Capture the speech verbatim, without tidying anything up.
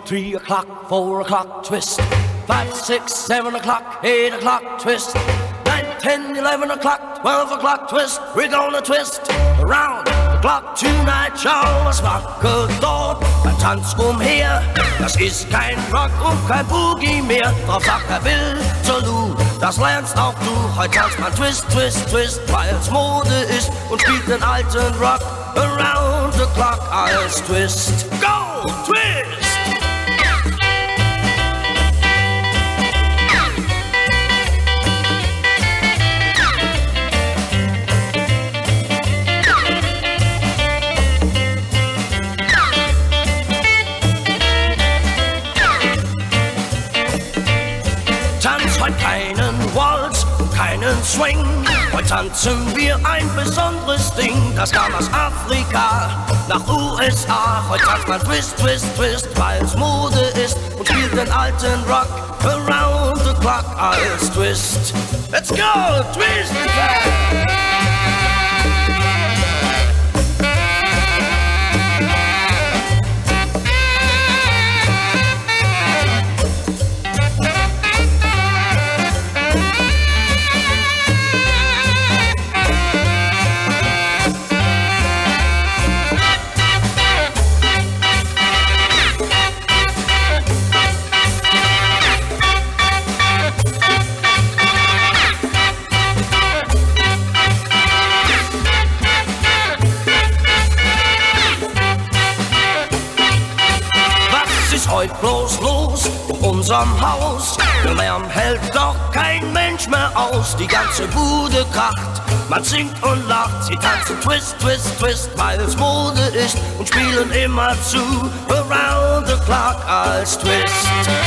three o'clock, four o'clock, twist. Five, six, seven o'clock, eight o'clock, twist. Nine, ten, eleven o'clock, twelve o'clock, twist. We're gonna twist around the clock tonight, schau, es wackelt dort ein Tanz umher. Das ist kein Rock und kein Boogie mehr. Drauf sagt er will zur Lou, das lernst auch du. Heute tanzt man Twist, Twist, Twist, weil's Mode ist und spielt den alten Rock around the clock als Twist. Go, Twist! Tanz heute keinen Waltz, keinen Swing. Heute tanzen wir ein besonderes Ding. Das kam aus Afrika nach U S A. Heute tanzt man Twist, Twist, Twist, weil's Mode ist und spielt den alten Rock around the clock als Twist. Let's go, Twist! Heute bloß los in unserem Haus. Der Lärm hält doch kein Mensch mehr aus. Die ganze Bude kracht, man singt und lacht. Sie tanzen Twist, Twist, Twist, weil's Mode ist und spielen immer zu around the clock als Twist.